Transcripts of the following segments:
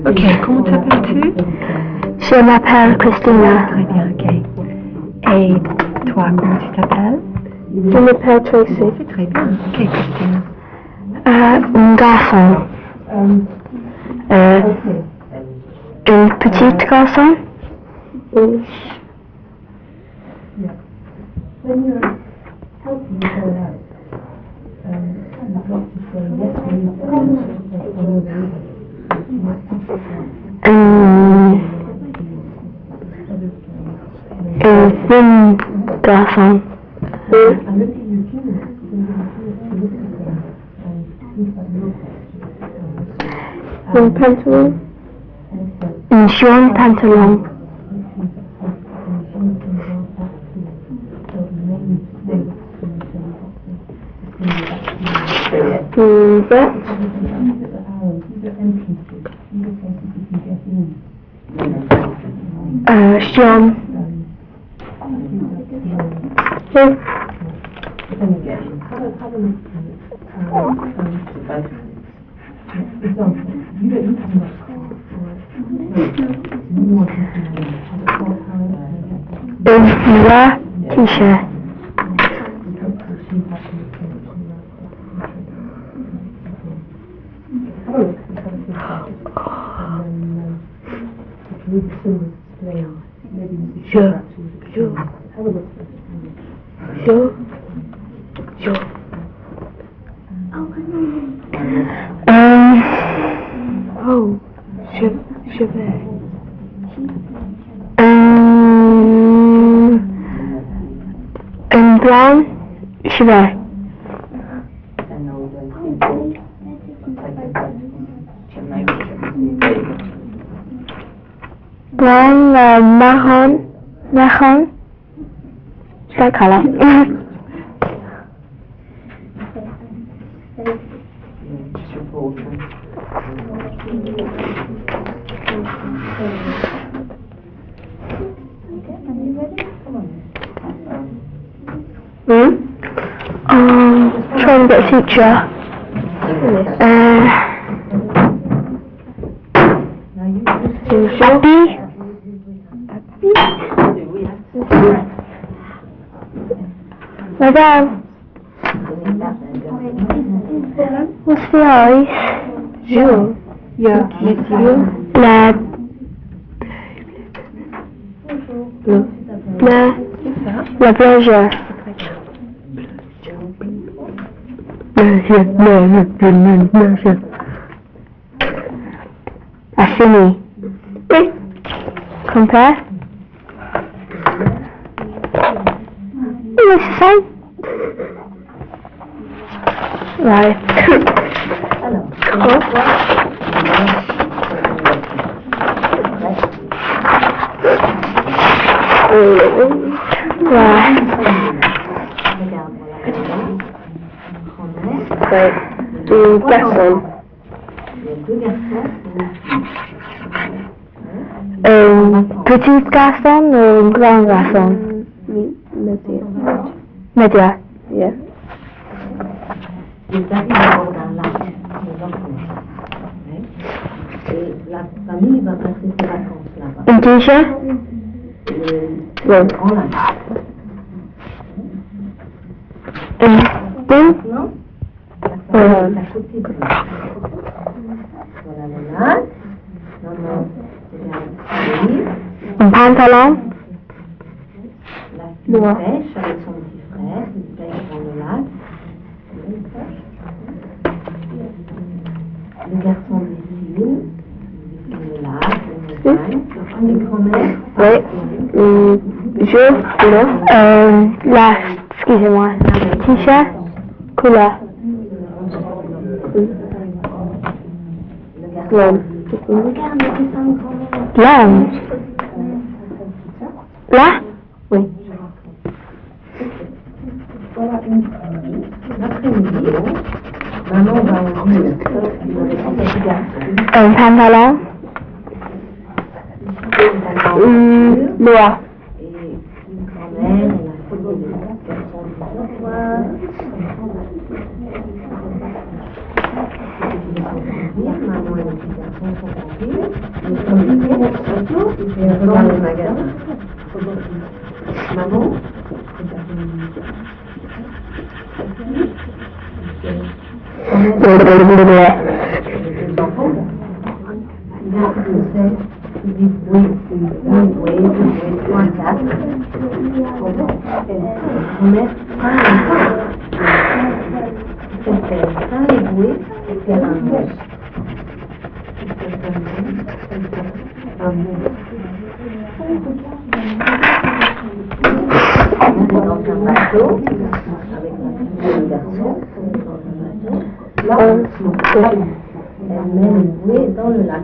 Ok, comment t'appelles-tu? Je m'appelle Christina. Très bien, ok. Et toi, comment tu t'appelles? Je m'appelle Tracy. C'est très bien. Ok, Christina. Un garçon. Une petite garçon. Oui. Un garçon. Un pantalon. Un jaune pantalon. Vert. Jaune. Un noir t-shirt. Un blanc cheval. Blanc marron. That color. Trying to get a teacher. Happy. Madame. What's the eyes? Jules. Yeah, monsieur. La pleasure. Assini. Compare. It's the same. Right. Right. Garçon. Petit garçon ou grand garçon? Média. Yeah. Ils arrivent à bord d'un lac, les enfants. Et la famille va passer ses vacances là-bas. Un t-shirt? Le grand lac. Maintenant, la côté de l'eau. Voilà le lac. Maman regarde. Un pantalon? La fille pêche avec son petit frère, il pêche dans le lac. Le garçon dessine le lac, le montagne. Les grand-mères. Oui. Là, excusez-moi. T-shirt, couleur. Regarde le dessin de grand-mère. Là? Là? Oui. Voilà l'après-midi, maman va en ville avec ses garçons. Un pantalon? Noir. Et une grand-mère, elle a fait des garçons du soir. Maman et les petits garçons sont en ville. Et regarde le magasin. Maman. Les enfants. C'est du bruit, point 4. On met ça les bruits et faire un mot. Dans un bateau, avec un garçon, là, elle met le bruit dans le lac.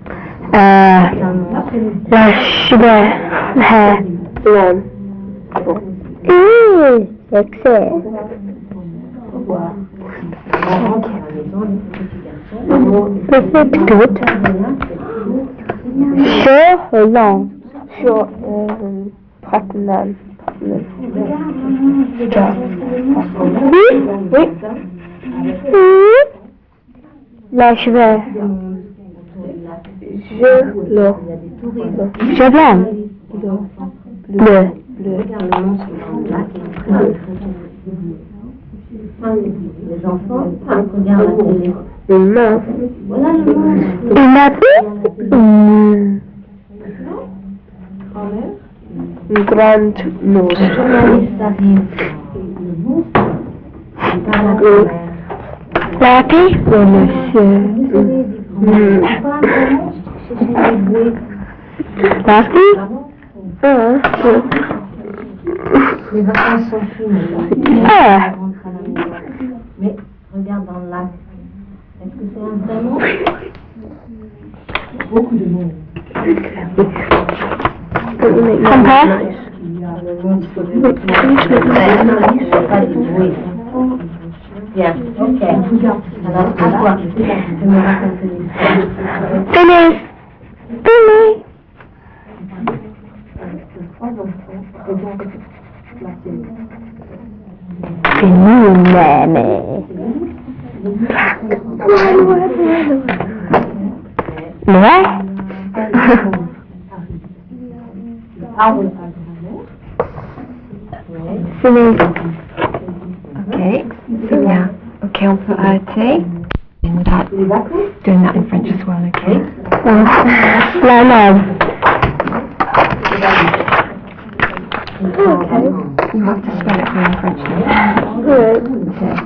La sugar hair long. Sexy. Perfect good. Short long. Short platinum. Oui. La sugar. Je blanc. Bleu. Les enfants regardent la télé. Une main. Voilà le monde. Une appui. Une grande nose. Le journaliste arrive. Il parle à ta mère. L'appui? Oui, monsieur. L'appui? Les vacances sont finies. Ah. On rentre à la maison. Mais regarde dans le lac. Est-ce que c'est un vrai mot? Beaucoup de mots. Sympa? Pas du bruit. Bien, ok. Alors, à toi, tu me racontes l'histoire. Finish. Finish. Fini, mamie. Ouais? Fini. Okay, so yeah. Okay, on peut arrêter. And without doing that in French as well, okay? La mode. Okay. You have to spell it for me in French now. Good. Okay.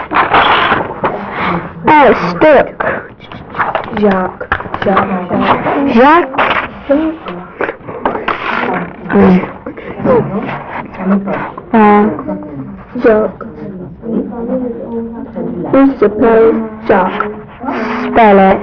Oh, stick. Jacques. Jacques. Jacques. Il s'appelle Jacques. Spell it.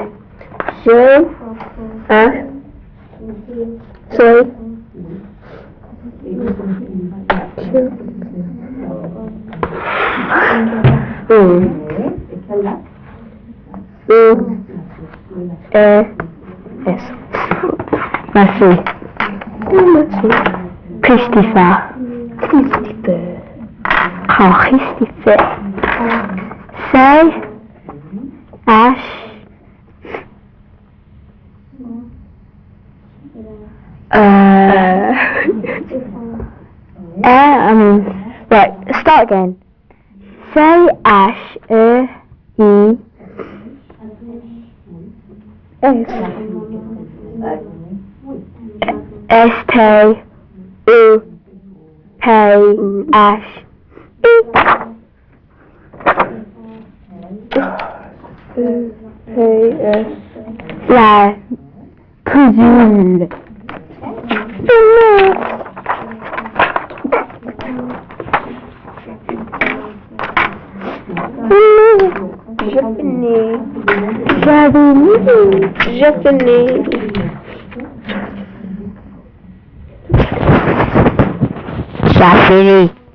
S. Merci. Merci. Christopher. Oh, Christopher. C. H. Right, start again. C. H. E. S. S. T. U. P. H. E. La Puzul. J'ai fini.